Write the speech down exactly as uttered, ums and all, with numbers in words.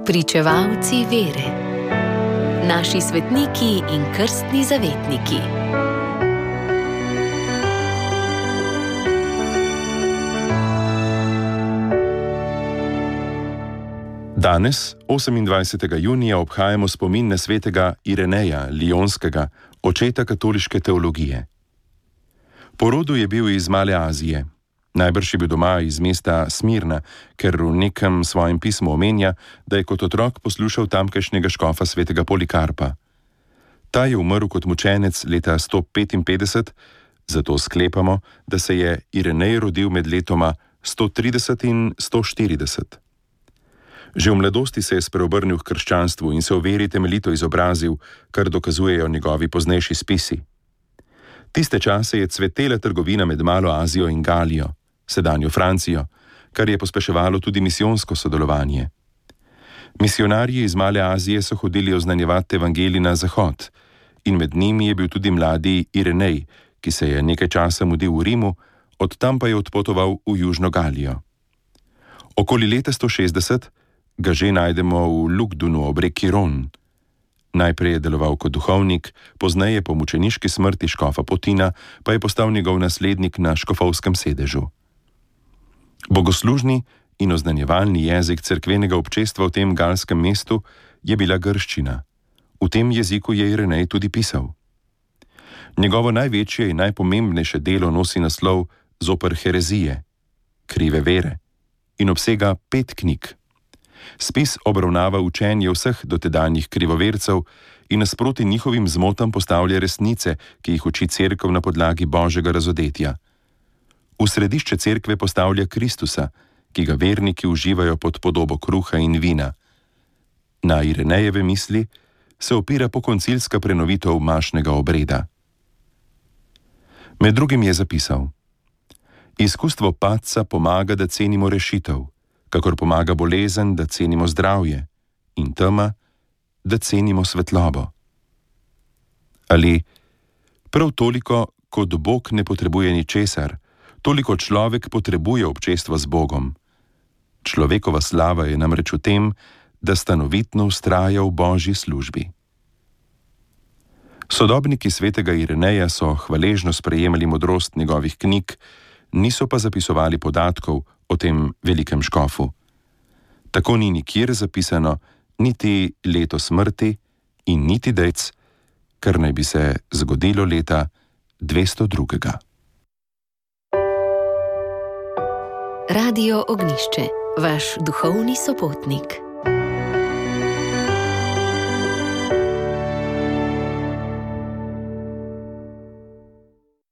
Pričevalci vere. Naši svetniki in krstni zavetniki. Danes, osemindvajsetega junija, obhajamo spomin na svetega Ireneja Lionskega, očeta katoliške teologije. Po rodu je bil iz Male Azije. Najbrž je bil doma iz mesta Smirna, ker v nekem svojem pismu omenja, da je kot otrok poslušal tamkajšnjega škofa svetega Polikarpa. Ta je umrl kot mučenec leta sto petinpetdeset, zato sklepamo, da se je Irenej rodil med letoma sto trideset in sto štirideset. Že v mladosti se je spreobrnil k krščanstvu in se v veri temeljito izobrazil, kar dokazujejo njegovi poznejši spisi. Tiste čase je cvetela trgovina med Malo Azijo in Galijo, sedanjo Francijo, kar je pospeševalo tudi misijonsko sodelovanje. Misionarji iz Male Azije so hodili oznanjevati evangelij na zahod in med njimi je bil tudi mladi Irenej, ki se je nekaj časa mudil v Rimu, od tam pa je odpotoval v Južno Galijo. Okoli leta sto šestdeset ga že najdemo v Lugdunu ob reki Ron. Najprej je deloval kot duhovnik, pozneje po mučeniški smrti škofa Potina pa je postal njegov naslednik na škofovskem sedežu. Bogoslužni in oznanjevalni jezik cerkvenega občestva v tem galskem mestu je bila grščina. V tem jeziku je Irenej tudi pisal. Njegovo največje in najpomembnejše delo nosi naslov Zoper herezije, krive vere, in obsega pet knjig. Spis obravnava učenje vseh dotedanjih krivovercev in nasproti njihovim zmotam postavlja resnice, ki jih uči cerkev na podlagi božjega razodetja. V središče cerkve postavlja Kristusa, ki ga verniki uživajo pod podobo kruha in vina. Na Irenejeve misli se opira pokoncilska prenovitev mašnega obreda. Med drugim je zapisal: Izkustvo padca pomaga, da cenimo rešitev, kakor pomaga bolezen, da cenimo zdravje, in tema, da cenimo svetlobo. Ali prav toliko, kot Bog ne potrebuje ničesar, toliko človek potrebuje občestvo z Bogom. Človekova slava je namreč v tem, da stanovitno vztraja v božji službi. Sodobniki svetega Ireneja so hvaležno sprejemali modrost njegovih knjig, niso pa zapisovali podatkov o tem velikem škofu. Tako ni nikjer zapisano niti leto smrti in niti dec, kar naj bi se zgodilo leta dvesto drugega. Radio Ognjišče, vaš duhovni sopotnik.